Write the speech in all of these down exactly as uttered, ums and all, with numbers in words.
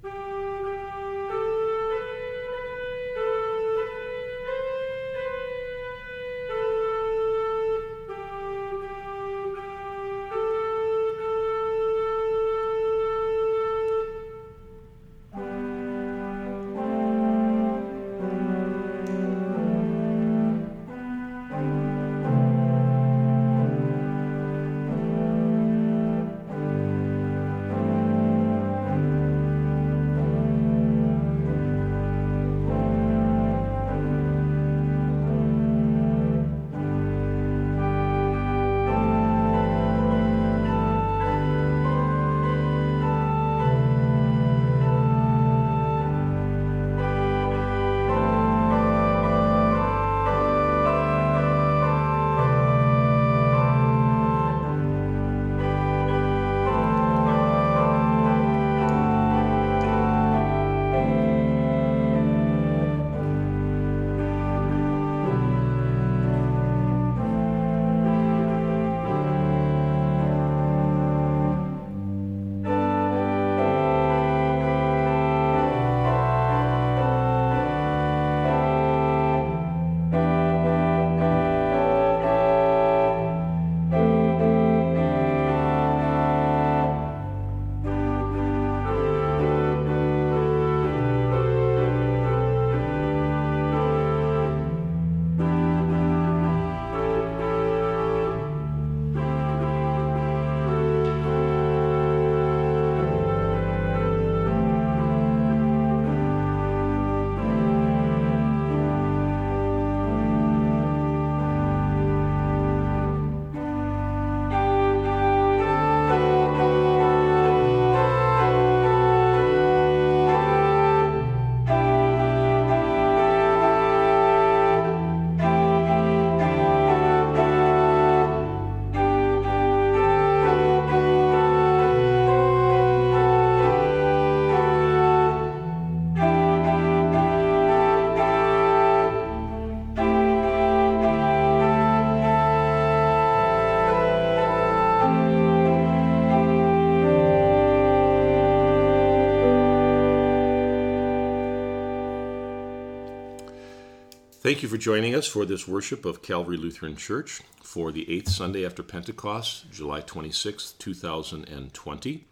Thank you for joining us for this worship of Calvary Lutheran Church for the eighth Sunday after Pentecost, July twenty-sixth, two thousand twenty.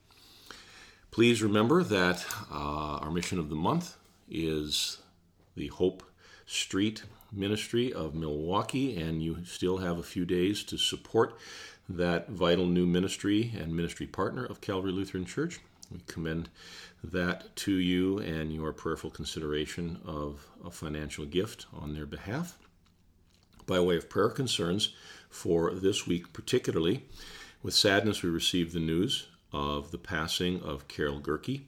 Please remember that uh, our mission of the month is the Hope Street Ministry of Milwaukee, and you still have a few days to support that vital new ministry and ministry partner of Calvary Lutheran Church. We commend that to you and your prayerful consideration of a financial gift on their behalf. By way of prayer concerns for this week particularly, with sadness we received the news of the passing of Carol Gerke,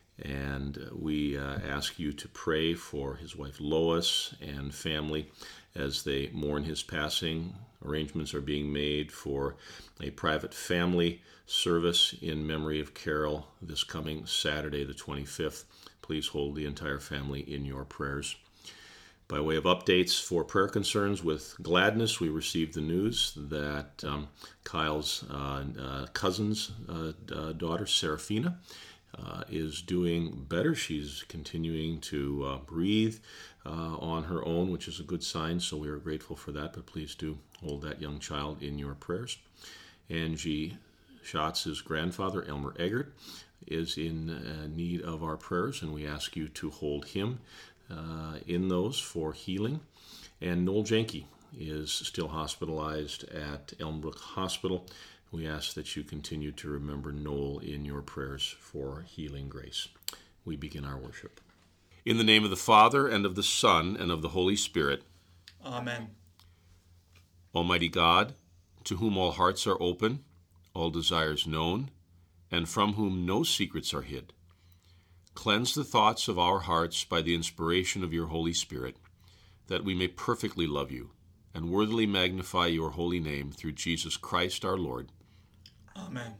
and we uh, ask you to pray for his wife Lois and family as they mourn his passing. Arrangements are being made for a private family service in memory of Carol this coming Saturday, the twenty-fifth. Please hold the entire family in your prayers. By way of updates for prayer concerns, with gladness we received the news that um, Kyle's uh, uh, cousin's uh, uh, daughter, Serafina, uh, is doing better. She's continuing to uh, breathe uh, on her own, which is a good sign, so we are grateful for that, but please do hold that young child in your prayers. Angie Schatz's grandfather, Elmer Eggert, is in uh, need of our prayers, and we ask you to hold him uh, in those for healing. And Noel Jenke is still hospitalized at Elmbrook Hospital. We ask that you continue to remember Noel in your prayers for healing grace. We begin our worship. In the name of the Father, and of the Son, and of the Holy Spirit. Amen. Almighty God, to whom all hearts are open, all desires known, and from whom no secrets are hid, cleanse the thoughts of our hearts by the inspiration of your Holy Spirit, that we may perfectly love you and worthily magnify your holy name through Jesus Christ our Lord. Amen.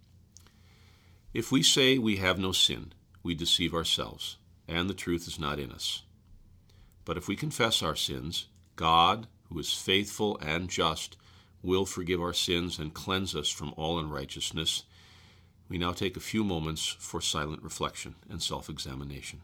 If we say we have no sin, we deceive ourselves, and the truth is not in us. But if we confess our sins, God, who is faithful and just, will forgive our sins and cleanse us from all unrighteousness. We now take a few moments for silent reflection and self-examination.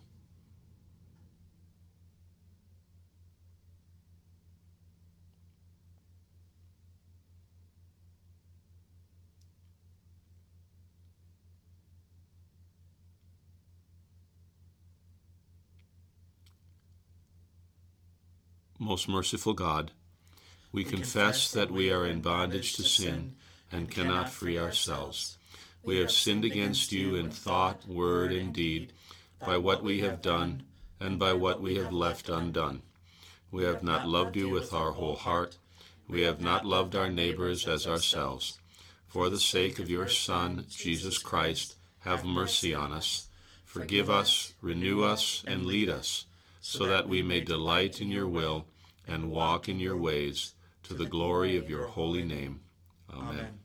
Most merciful God, we, we confess, confess that we are in bondage to sin and cannot free ourselves. We have sinned against you in thought, word, and deed, by what we have done and by what we have left undone. We have not loved you with our whole heart. We have not loved our neighbors as ourselves. For the sake of your Son, Jesus Christ, have mercy on us. Forgive us, renew us, and lead us, so that we may delight in your will and walk in your ways, to the glory of your holy name. Amen. Amen.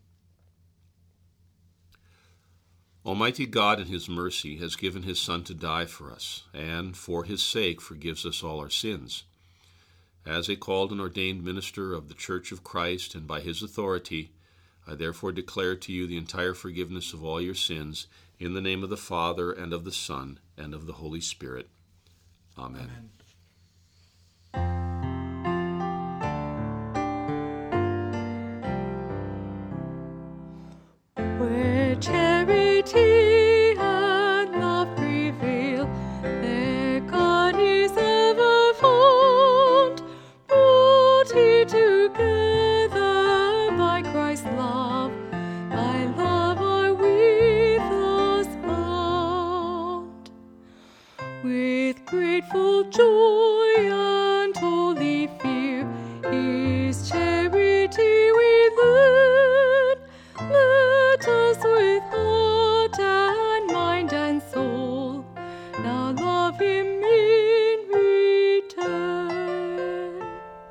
Almighty God in his mercy has given his Son to die for us, and for his sake forgives us all our sins. As a called and ordained minister of the Church of Christ, and by his authority, I therefore declare to you the entire forgiveness of all your sins, in the name of the Father, and of the Son, and of the Holy Spirit. Amen. Amen. Where charity and love prevail, there God is ever found, brought here together by Christ's love. By love are we thus bound. With grateful joy and holy fear, His charity we learn. Let us with heart and mind and soul now love him in return.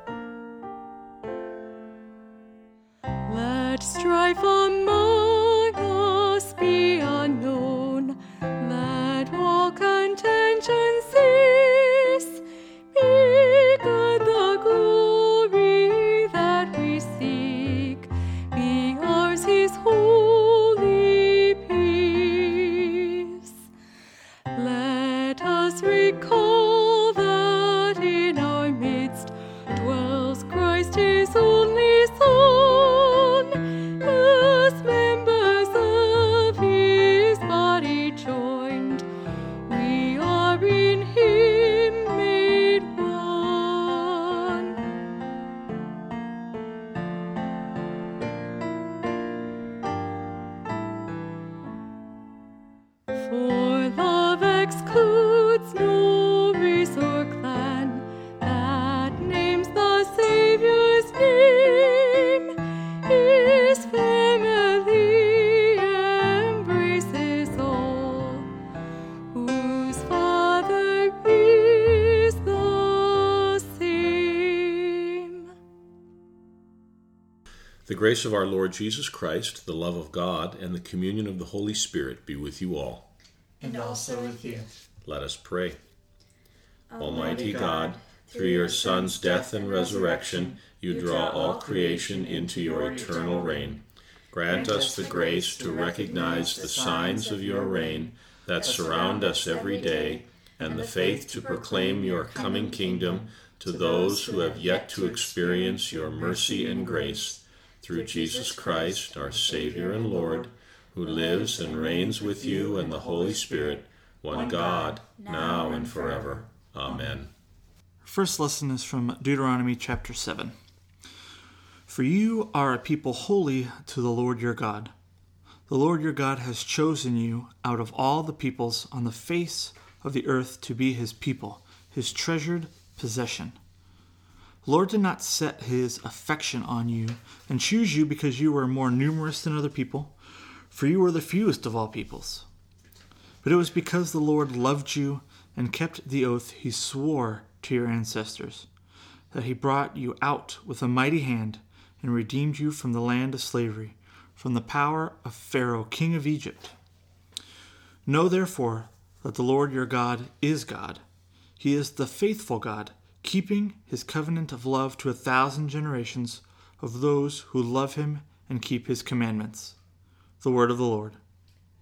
Let strife among us be unknown. Let all contention cease. Be good the glory that we seek. Be ours his holy peace. Let us recall that in our midst dwells Christ his only Son. As members of his body joined, we are in him made one. For love excludes no race or clan that names the Savior's name. His family embraces all, whose Father is the same. The grace of our Lord Jesus Christ, the love of God, and the communion of the Holy Spirit be with you all. And also with you. Let us pray. Almighty God, through your Son's death and resurrection, you draw all creation into your eternal reign. Grant us the grace to recognize the signs of your reign that surround us every day, and the faith to proclaim your coming kingdom to those who have yet to experience your mercy and grace. Through Jesus Christ, our Savior and Lord, who lives and reigns with you and the Holy Spirit, one God, now and forever. Amen. First lesson is from Deuteronomy chapter seven. For you are a people holy to the Lord your God. The Lord your God has chosen you out of all the peoples on the face of the earth to be his people, his treasured possession. The Lord did not set his affection on you and choose you because you were more numerous than other people, for you were the fewest of all peoples. But it was because the Lord loved you and kept the oath he swore to your ancestors, that he brought you out with a mighty hand and redeemed you from the land of slavery, from the power of Pharaoh, king of Egypt. Know therefore that the Lord your God is God. He is the faithful God, keeping his covenant of love to a thousand generations of those who love him and keep his commandments. The word of the Lord.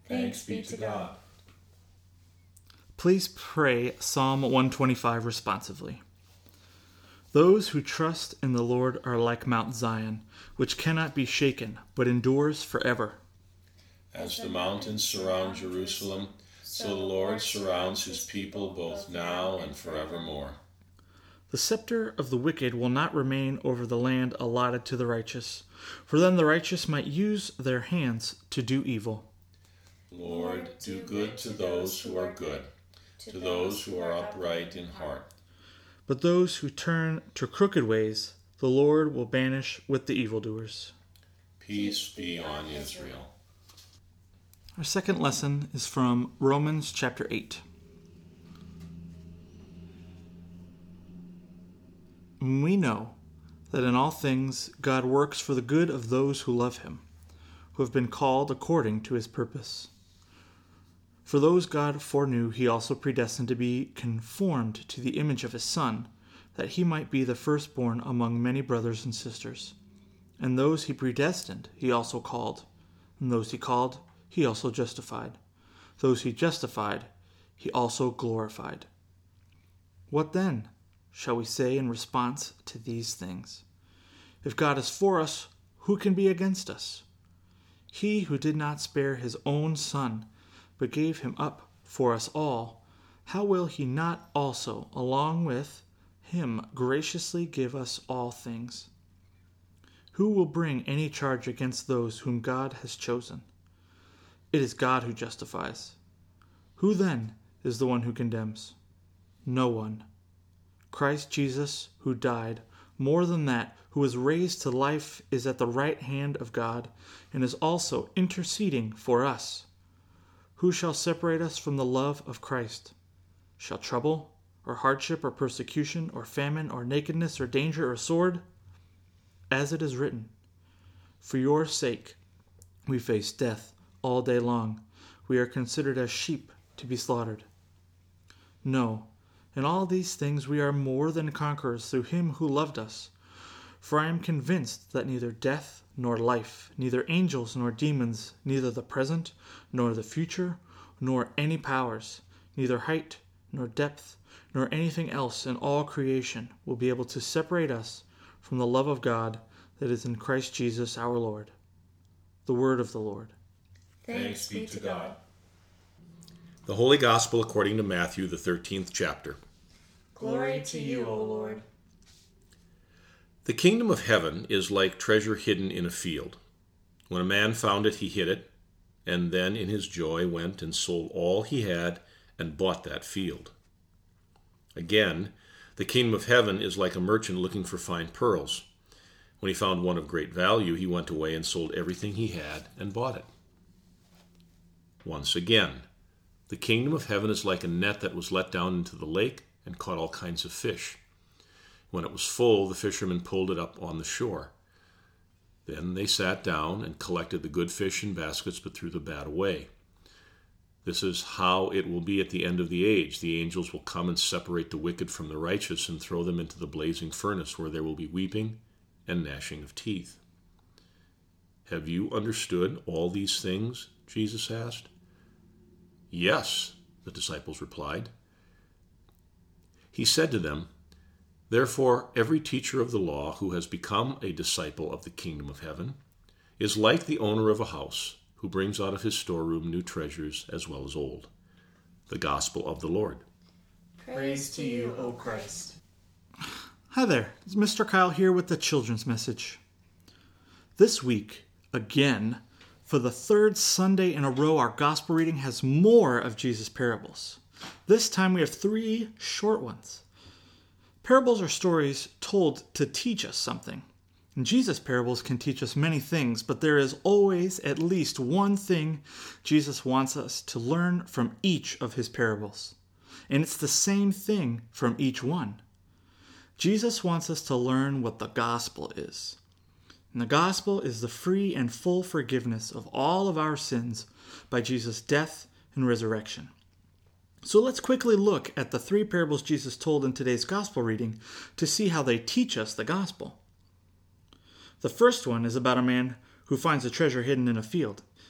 Thanks be to God. Please pray Psalm one twenty-five responsively. Those who trust in the Lord are like Mount Zion, which cannot be shaken, but endures forever. As the mountains surround Jerusalem, so the Lord surrounds his people both now and forevermore. The scepter of the wicked will not remain over the land allotted to the righteous, for then the righteous might use their hands to do evil. Lord, do good to those who are good, to those who are upright in heart. But those who turn to crooked ways, the Lord will banish with the evildoers. Peace be on Israel. Our second lesson is from Romans chapter eight. We know that in all things God works for the good of those who love him, who have been called according to his purpose. For those God foreknew, he also predestined to be conformed to the image of his Son, that he might be the firstborn among many brothers and sisters. And those he predestined, he also called. And those he called, he also justified. Those he justified, he also glorified. What then shall we say in response to these things? If God is for us, who can be against us? He who did not spare his own Son, but gave him up for us all, how will he not also, along with him, graciously give us all things? Who will bring any charge against those whom God has chosen? It is God who justifies. Who then is the one who condemns? No one. Christ Jesus, who died, more than that, who was raised to life, is at the right hand of God, and is also interceding for us. Who shall separate us from the love of Christ? Shall trouble, or hardship, or persecution, or famine, or nakedness, or danger, or sword? As it is written, for your sake we face death all day long. We are considered as sheep to be slaughtered. No, in all these things we are more than conquerors through him who loved us. For I am convinced that neither death nor life, neither angels nor demons, neither the present nor the future, nor any powers, neither height nor depth, nor anything else in all creation will be able to separate us from the love of God that is in Christ Jesus our Lord. The word of the Lord. Thanks be to God. The Holy Gospel according to Matthew, the thirteenth chapter. Glory to you, O Lord. The kingdom of heaven is like treasure hidden in a field. When a man found it, he hid it, and then in his joy went and sold all he had and bought that field. Again, the kingdom of heaven is like a merchant looking for fine pearls. When he found one of great value, he went away and sold everything he had and bought it. Once again, the kingdom of heaven is like a net that was let down into the lake and caught all kinds of fish. When it was full, the fishermen pulled it up on the shore. Then they sat down and collected the good fish in baskets, but threw the bad away. This is how it will be at the end of the age. The angels will come and separate the wicked from the righteous and throw them into the blazing furnace, where there will be weeping and gnashing of teeth. Have you understood all these things? Jesus asked. Yes, the disciples replied. He said to them, therefore, every teacher of the law who has become a disciple of the kingdom of heaven is like the owner of a house who brings out of his storeroom new treasures as well as old. The Gospel of the Lord. Praise to you, O Christ. Hi there, it's Mister Kyle here with the children's message. This week, again, for the third Sunday in a row, our gospel reading has more of Jesus' parables. This time we have three short ones. Parables are stories told to teach us something. And Jesus' parables can teach us many things, but there is always at least one thing Jesus wants us to learn from each of his parables. And it's the same thing from each one. Jesus wants us to learn what the gospel is. And the gospel is the free and full forgiveness of all of our sins by Jesus' death and resurrection. So let's quickly look at the three parables Jesus told in today's gospel reading to see how they teach us the gospel. The first one is about a man who finds a treasure hidden in a field.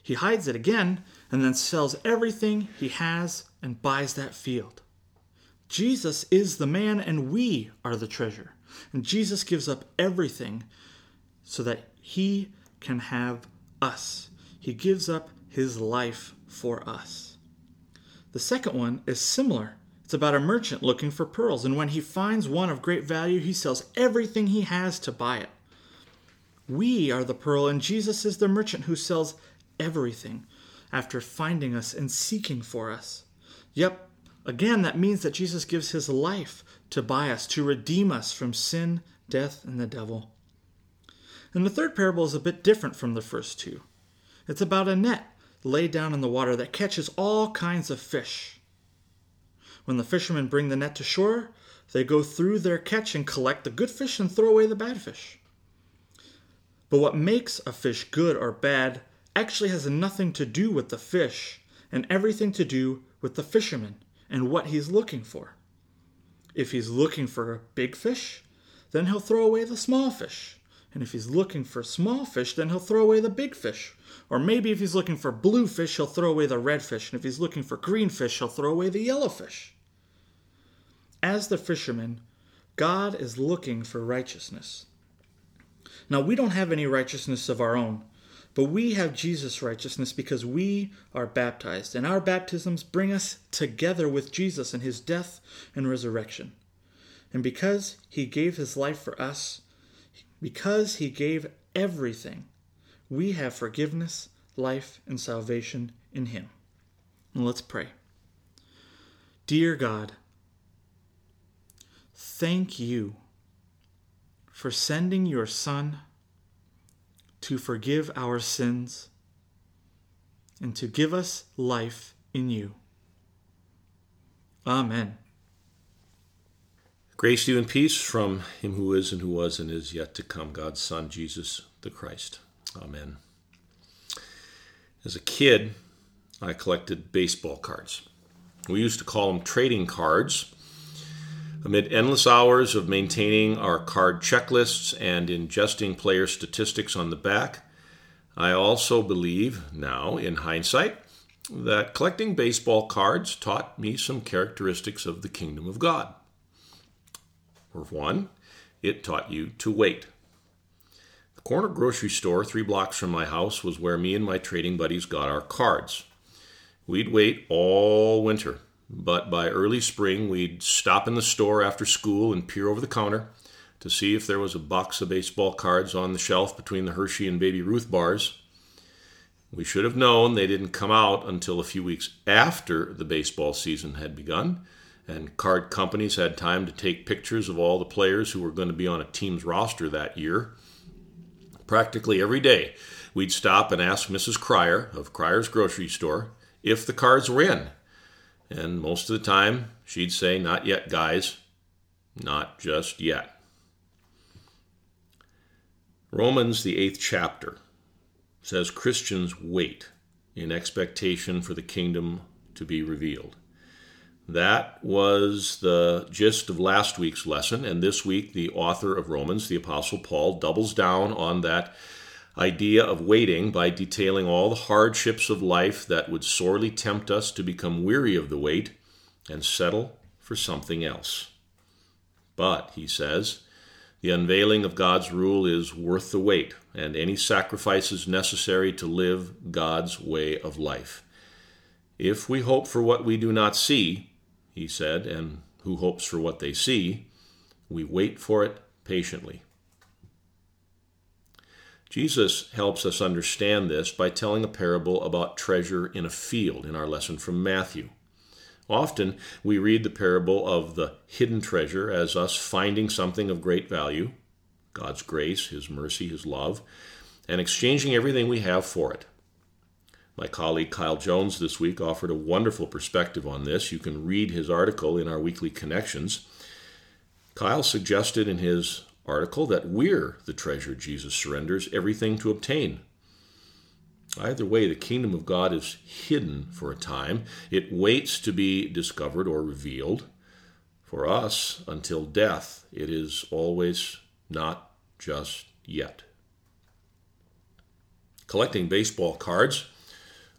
He hides it again and then sells everything he has and buys that field. Jesus is the man and we are the treasure. And Jesus gives up everything so that he can have us. He gives up his life for us. The second one is similar. It's about a merchant looking for pearls, and when he finds one of great value, he sells everything he has to buy it. We are the pearl, and Jesus is the merchant who sells everything after finding us and seeking for us. Yep, again, that means that Jesus gives his life to buy us, to redeem us from sin, death, and the devil. And the third parable is a bit different from the first two. It's about a net laid down in the water that catches all kinds of fish. When the fishermen bring the net to shore, they go through their catch and collect the good fish and throw away the bad fish. But what makes a fish good or bad actually has nothing to do with the fish and everything to do with the fisherman and what he's looking for. If he's looking for a big fish, then he'll throw away the small fish. And if he's looking for small fish, then he'll throw away the big fish. Or maybe if he's looking for blue fish, he'll throw away the red fish. And if he's looking for green fish, he'll throw away the yellow fish. As the fisherman, God is looking for righteousness. Now, we don't have any righteousness of our own, but we have Jesus' righteousness because we are baptized, and our baptisms bring us together with Jesus in his death and resurrection. And because he gave his life for us, because he gave everything, we have forgiveness, life, and salvation in him. And let's pray. Dear God, thank you for sending your Son to forgive our sins and to give us life in you. Amen. Grace to you and peace from him who is and who was and is yet to come, God's Son, Jesus the Christ. Amen. As a kid, I collected baseball cards. We used to call them trading cards. Amid endless hours of maintaining our card checklists and ingesting player statistics on the back, I also believe now, in hindsight, that collecting baseball cards taught me some characteristics of the kingdom of God. For one, it taught you to wait. The corner grocery store three blocks from my house was where me and my trading buddies got our cards. We'd wait all winter. But by early spring, we'd stop in the store after school and peer over the counter to see if there was a box of baseball cards on the shelf between the Hershey and Baby Ruth bars. We should have known they didn't come out until a few weeks after the baseball season had begun, and card companies had time to take pictures of all the players who were going to be on a team's roster that year. Practically every day, we'd stop and ask Missus Cryer of Cryer's Grocery Store if the cards were in. And most of the time, she'd say, "Not yet, guys. Not just yet." Romans, the eighth chapter, says Christians wait in expectation for the kingdom to be revealed. That was the gist of last week's lesson, and this week the author of Romans, the Apostle Paul, doubles down on that idea of waiting by detailing all the hardships of life that would sorely tempt us to become weary of the wait and settle for something else. But, he says, the unveiling of God's rule is worth the wait, and any sacrifices necessary to live God's way of life. If we hope for what we do not see, he said, and who hopes for what they see, we wait for it patiently. Jesus helps us understand this by telling a parable about treasure in a field in our lesson from Matthew. Often we read the parable of the hidden treasure as us finding something of great value, God's grace, his mercy, his love, and exchanging everything we have for it. My colleague Kyle Jones this week offered a wonderful perspective on this. You can read his article in our weekly connections. Kyle suggested in his article that we're the treasure Jesus surrenders everything to obtain. Either way, the kingdom of God is hidden for a time. It waits to be discovered or revealed. For us, until death, it is always not just yet. Collecting baseball cards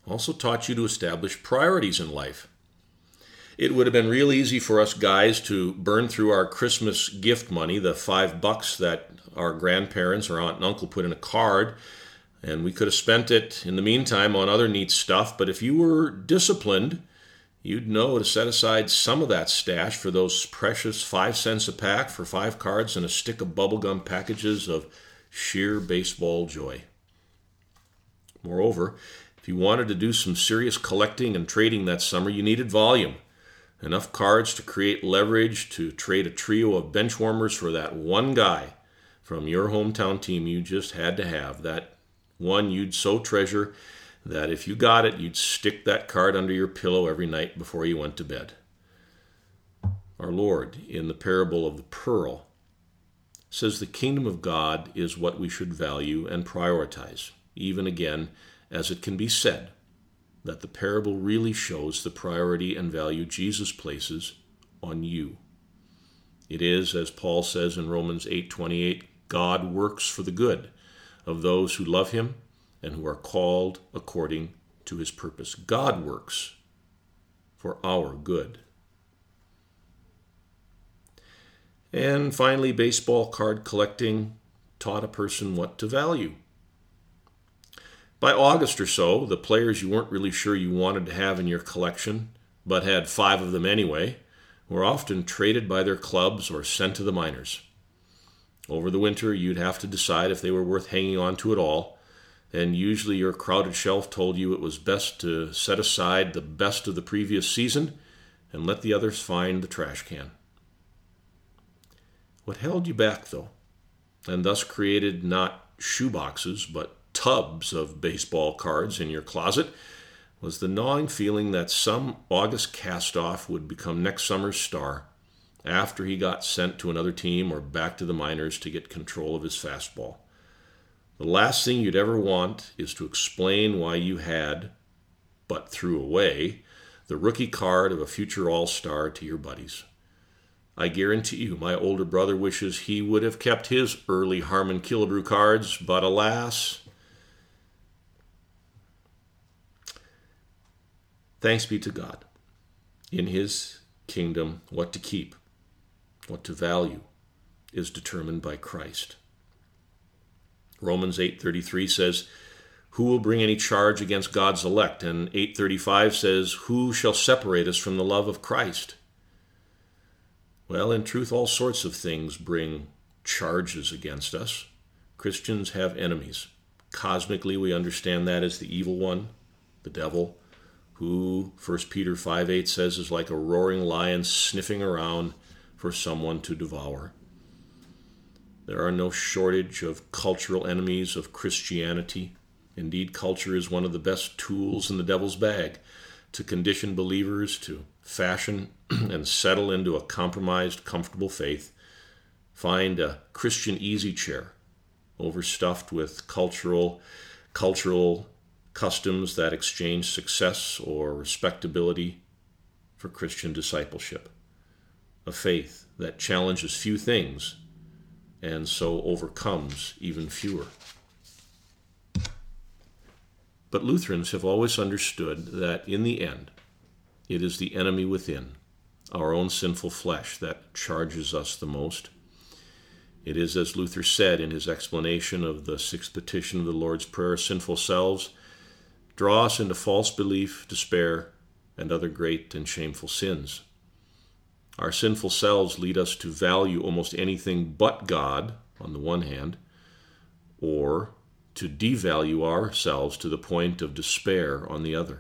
also taught you to establish priorities in life. It would have been real easy for us guys to burn through our Christmas gift money, the five bucks that our grandparents or aunt and uncle put in a card, and we could have spent it in the meantime on other neat stuff. But if you were disciplined, you'd know to set aside some of that stash for those precious five cents a pack for five cards and a stick of bubblegum packages of sheer baseball joy. Moreover, if you wanted to do some serious collecting and trading that summer, you needed volume. Enough cards to create leverage to trade a trio of bench warmers for that one guy from your hometown team you just had to have. That one you'd so treasure that if you got it, you'd stick that card under your pillow every night before you went to bed. Our Lord, in the parable of the pearl, says the kingdom of God is what we should value and prioritize, even again, as it can be said that the parable really shows the priority and value Jesus places on you. It is, as Paul says in Romans eight twenty-eight, God works for the good of those who love him and who are called according to his purpose. God works for our good. And finally, baseball card collecting taught a person what to value. By August or so, the players you weren't really sure you wanted to have in your collection, but had five of them anyway, were often traded by their clubs or sent to the minors. Over the winter, you'd have to decide if they were worth hanging on to at all, and usually your crowded shelf told you it was best to set aside the best of the previous season and let the others find the trash can. What held you back, though, and thus created not shoeboxes, but tubs of baseball cards in your closet, was the gnawing feeling that some August cast-off would become next summer's star after he got sent to another team or back to the minors to get control of his fastball. The last thing you'd ever want is to explain why you had, but threw away, the rookie card of a future all-star to your buddies. I guarantee you my older brother wishes he would have kept his early Harmon Killebrew cards, but alas, thanks be to God. In his kingdom, what to keep, what to value, is determined by Christ. Romans eight thirty-three says, "Who will bring any charge against God's elect?" And eight thirty-five says, "Who shall separate us from the love of Christ?" Well, in truth, all sorts of things bring charges against us. Christians have enemies. Cosmically, we understand that as the evil one, the devil, who First Peter five eight says is like a roaring lion sniffing around for someone to devour. There are no shortage of cultural enemies of Christianity. Indeed, culture is one of the best tools in the devil's bag to condition believers to fashion and settle into a compromised, comfortable faith, find a Christian easy chair overstuffed with cultural, cultural customs that exchange success or respectability for Christian discipleship, a faith that challenges few things and so overcomes even fewer. But Lutherans have always understood that in the end, it is the enemy within, our own sinful flesh, that charges us the most. It is, as Luther said in his explanation of the sixth petition of the Lord's Prayer, sinful selves draw us into false belief, despair, and other great and shameful sins. Our sinful selves lead us to value almost anything but God, on the one hand, or to devalue ourselves to the point of despair on the other.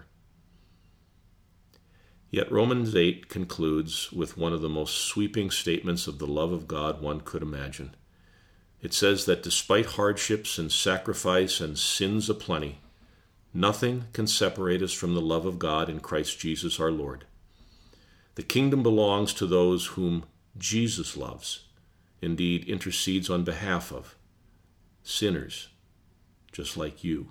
Yet Romans eight concludes with one of the most sweeping statements of the love of God one could imagine. It says that despite hardships and sacrifice and sins aplenty, nothing can separate us from the love of God in Christ Jesus our Lord. The kingdom belongs to those whom Jesus loves, indeed intercedes on behalf of, sinners just like you.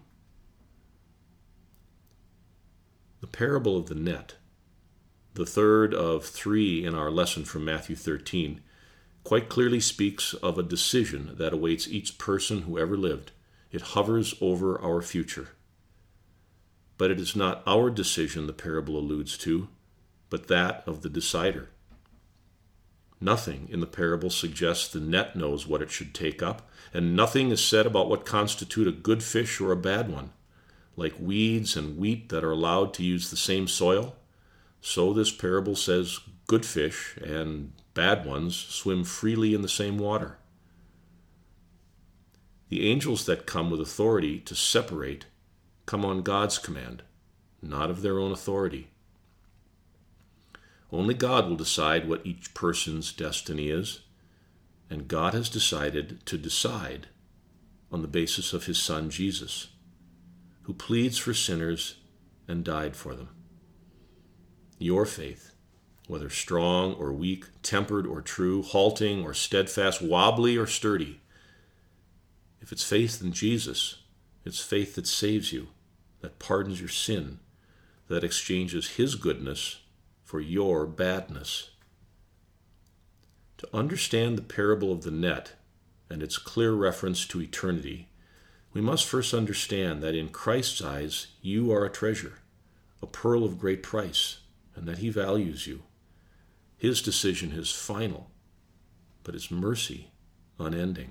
The parable of the net, the third of three in our lesson from Matthew thirteen, quite clearly speaks of a decision that awaits each person who ever lived. It hovers over our future. but it is not our decision the parable alludes to, but that of the decider. Nothing in the parable suggests the net knows what it should take up, and nothing is said about what constitute a good fish or a bad one. Like weeds and wheat that are allowed to use the same soil, so this parable says good fish and bad ones swim freely in the same water. The angels that come with authority to separate come on God's command, not of their own authority. Only God will decide what each person's destiny is, and God has decided to decide on the basis of his Son Jesus, who pleads for sinners and died for them. Your faith, whether strong or weak, tempered or true, halting or steadfast, wobbly or sturdy, if it's faith in Jesus, it's faith that saves you, that pardons your sin, that exchanges his goodness for your badness. To understand the parable of the net and its clear reference to eternity, we must first understand that in Christ's eyes you are a treasure, a pearl of great price, and that he values you. His decision is final, but his mercy unending.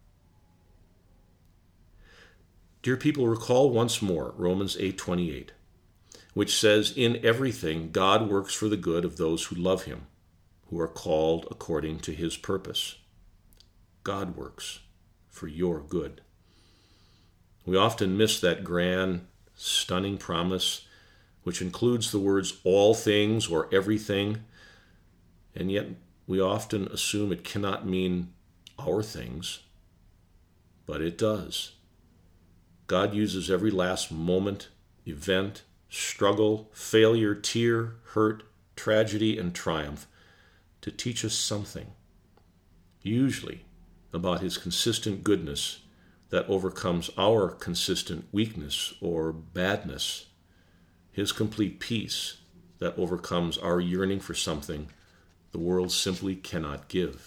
Dear people, recall once more Romans eight twenty-eight, which says, "In everything God works for the good of those who love him, who are called according to his purpose." God works for your good. We often miss that grand, stunning promise, which includes the words all things or everything, and yet we often assume it cannot mean our things, but it does. God uses every last moment, event, struggle, failure, tear, hurt, tragedy, and triumph to teach us something, usually about his consistent goodness that overcomes our consistent weakness or badness, his complete peace that overcomes our yearning for something the world simply cannot give.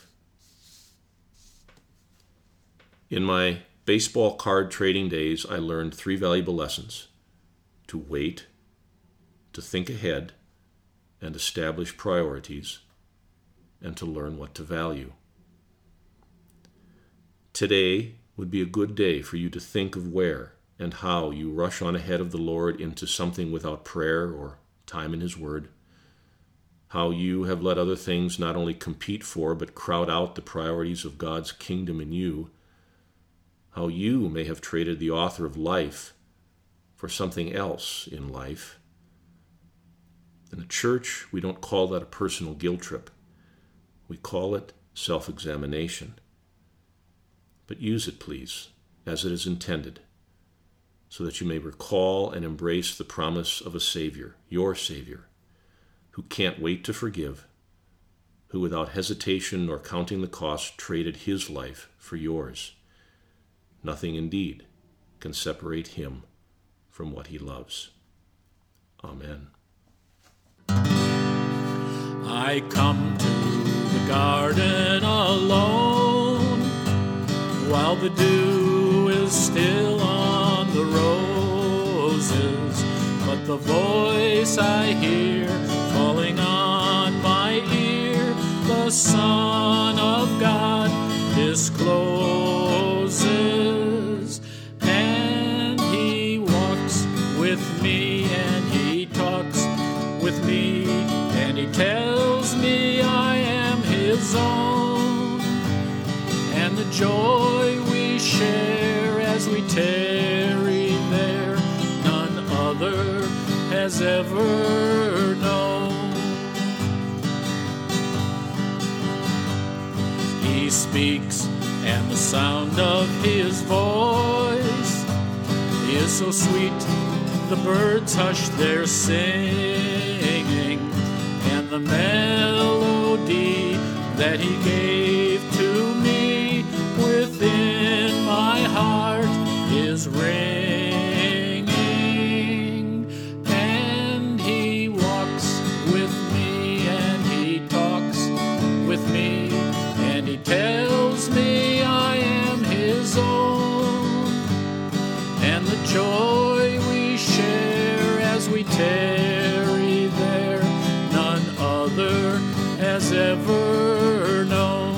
In my baseball card trading days, I learned three valuable lessons: to wait, to think ahead, and establish priorities, and to learn what to value. Today would be a good day for you to think of where and how you rush on ahead of the Lord into something without prayer or time in his word, how you have let other things not only compete for but crowd out the priorities of God's kingdom in you, how you may have traded the author of life for something else in life. In the church, we don't call that a personal guilt trip. We call it self-examination. But use it, please, as it is intended, so that you may recall and embrace the promise of a Savior, your Savior, who can't wait to forgive, who without hesitation nor counting the cost traded his life for yours. Nothing indeed can separate him from what he loves. Amen. I come to the garden alone, while the dew is still on the roses, but the voice I hear falling on my ear, the Son of God discloses, and he walks with me, and he talks with me, and he tells me I am his own, and the joy we share as we tarry there, none other has ever known. He speaks, and the sound of his voice is so sweet, the birds hush their singing, and the melody that he gave to me within my heart is ringing, and he walks with me, and he talks with me, and he tells me I am his own, and the joy we share has ever known.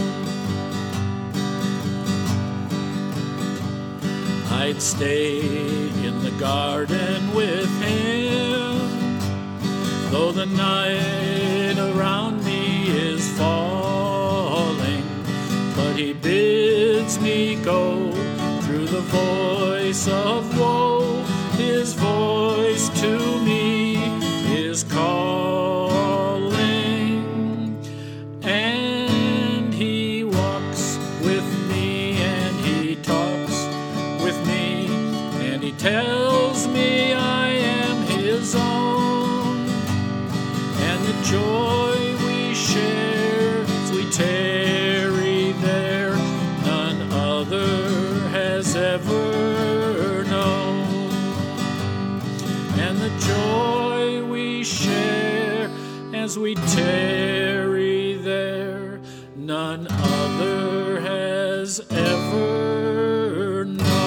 I'd stay in the garden with him, though the night around me is falling, but he bids me go through the voice of woe. His voice to me is calling, and he walks with me, and he talks with me, and he tells me I am his own, and the joy we share as we tarry there, none other has ever known. And the joy we share as we tarry there, none other has ever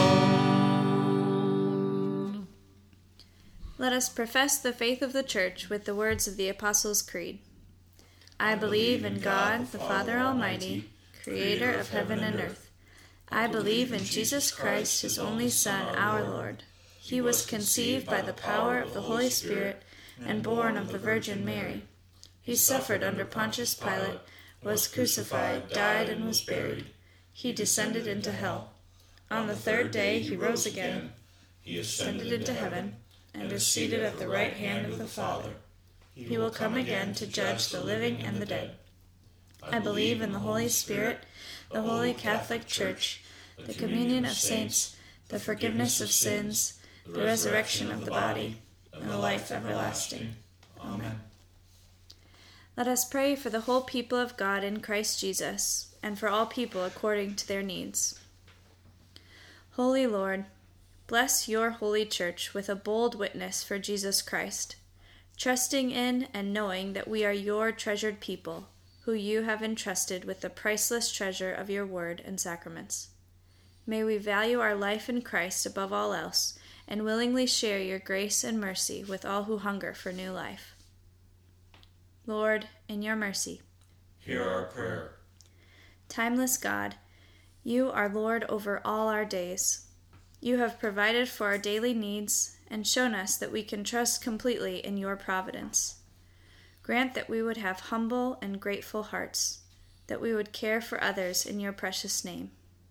known. Let us profess the faith of the Church with the words of the Apostles' Creed. I believe in God, the Father Almighty, creator of heaven and earth. I believe in Jesus Christ, his only Son, our Lord. He was conceived by the power of the Holy Spirit and born of the Virgin Mary. He suffered under Pontius Pilate, was crucified, died, and was buried. He descended into hell. On the third day he rose again. He ascended into heaven and is seated at the right hand of the Father. He will come again to judge the living and the dead. I believe in the Holy Spirit, the Holy Catholic Church, the communion of saints, the forgiveness of sins, the resurrection of the body, and the life everlasting. Amen. Let us pray for the whole people of God in Christ Jesus, and for all people according to their needs. Holy Lord, bless your holy church with a bold witness for Jesus Christ, trusting in and knowing that we are your treasured people, who you have entrusted with the priceless treasure of your word and sacraments. May we value our life in Christ above all else, and willingly share your grace and mercy with all who hunger for new life. Lord, in your mercy, hear our prayer. Timeless God, you are Lord over all our days. You have provided for our daily needs and shown us that we can trust completely in your providence. Grant that we would have humble and grateful hearts, that we would care for others in your precious name.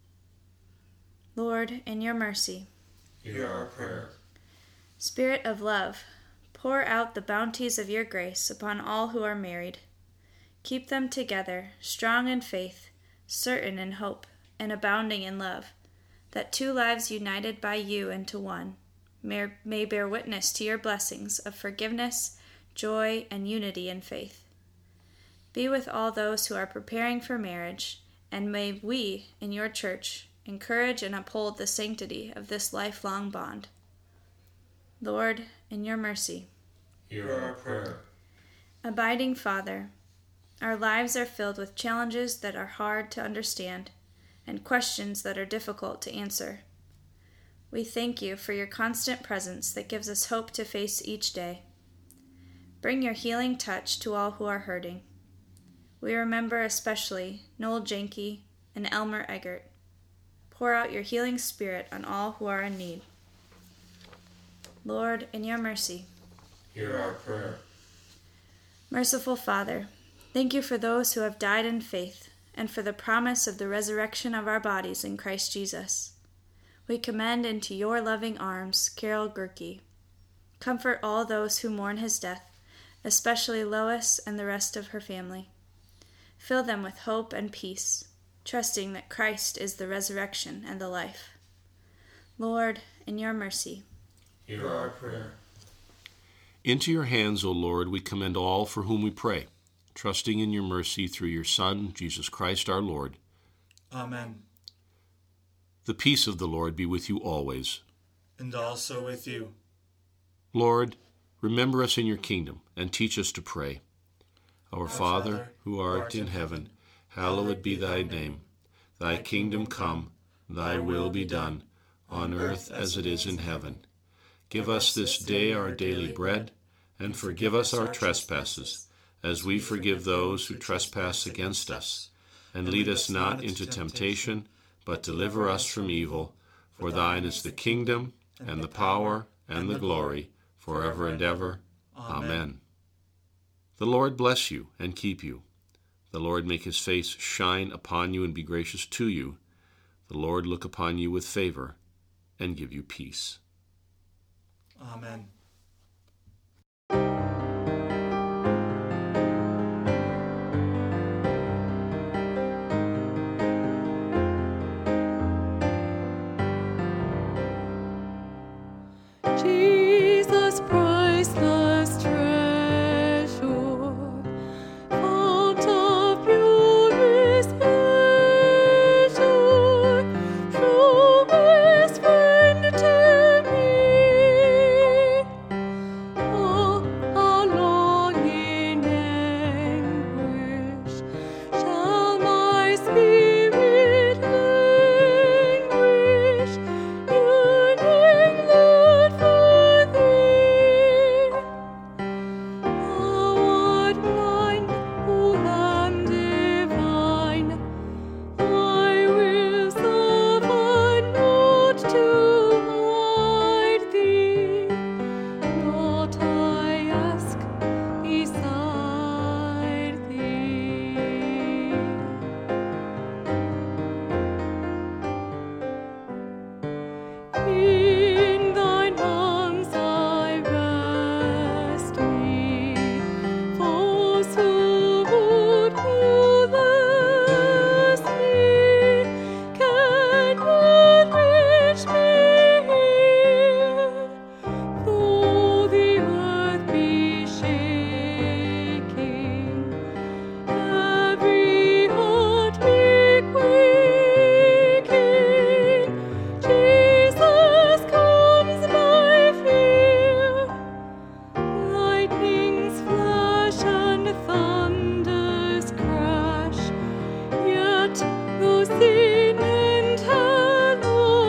Lord, in your mercy, hear our prayer. Spirit of love, pour out the bounties of your grace upon all who are married. Keep them together, strong in faith, certain in hope, and abounding in love, that two lives united by you into one may, may bear witness to your blessings of forgiveness, joy, and unity in faith. Be with all those who are preparing for marriage, and may we, in your church, encourage and uphold the sanctity of this lifelong bond. Lord, in your mercy, hear our prayer. Abiding Father, our lives are filled with challenges that are hard to understand and questions that are difficult to answer. We thank you for your constant presence that gives us hope to face each day. Bring your healing touch to all who are hurting. We remember especially Noel Janke and Elmer Eggert. Pour out your healing spirit on all who are in need. Lord, in your mercy, hear our prayer. Merciful Father, thank you for those who have died in faith and for the promise of the resurrection of our bodies in Christ Jesus. We commend into your loving arms Carol Gerke. Comfort all those who mourn his death, especially Lois and the rest of her family. Fill them with hope and peace, trusting that Christ is the resurrection and the life. Lord, in your mercy, hear our prayer. Into your hands, O Lord, we commend all for whom we pray, trusting in your mercy through your Son, Jesus Christ our Lord. Amen. The peace of the Lord be with you always. And also with you. Lord, remember us in your kingdom, and teach us to pray. Our, Our Father, Father, who art in heaven, hallowed be thy name. Thy kingdom come, thy will be done, on earth as it is in heaven. Give us this day our daily bread, and forgive us our trespasses, as we forgive those who trespass against us. And lead us not into temptation, but deliver us from evil. For thine is the kingdom, and the power, and the glory, forever and ever. Amen. The Lord bless you and keep you. The Lord make his face shine upon you and be gracious to you. The Lord look upon you with favor and give you peace. Amen. Jesus, priceless treasure, fount of purest pleasure, truest friend to me. Oh, how long in anguish shall my spirit languish, yearning that for thee. Thou art mine, O Lamb divine, thy will suffer not to hide thee. Naught I ask beside thee. In thine arms I rest me, foes who would molest me cannot reach me here. Though the earth be shaking, every heart be quaking, Jesus comes by fear. Lightnings flash and thunders crash, yet though sin and hell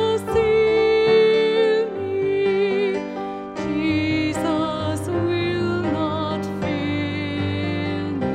assail me, Jesus will not fail me.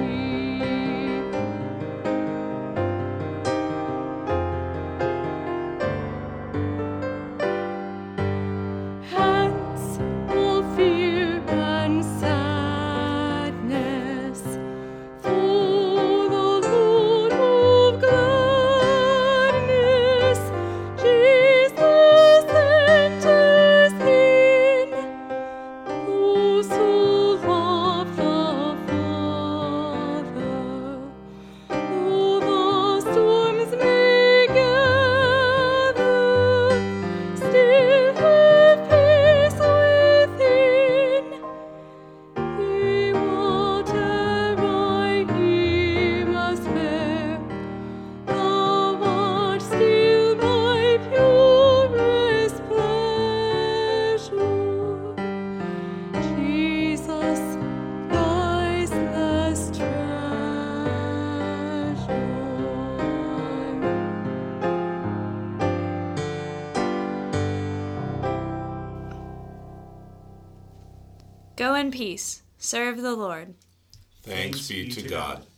Hence all fear and sadness, for the Lord of gladness, Jesus enters in. Those who love the Father, though the storms may gather, still have peace within. Yea, whatever I here must bear, thou art still my purest pleasure. Jesus, priceless treasure. Go in peace. Serve the Lord. Thanks be to God.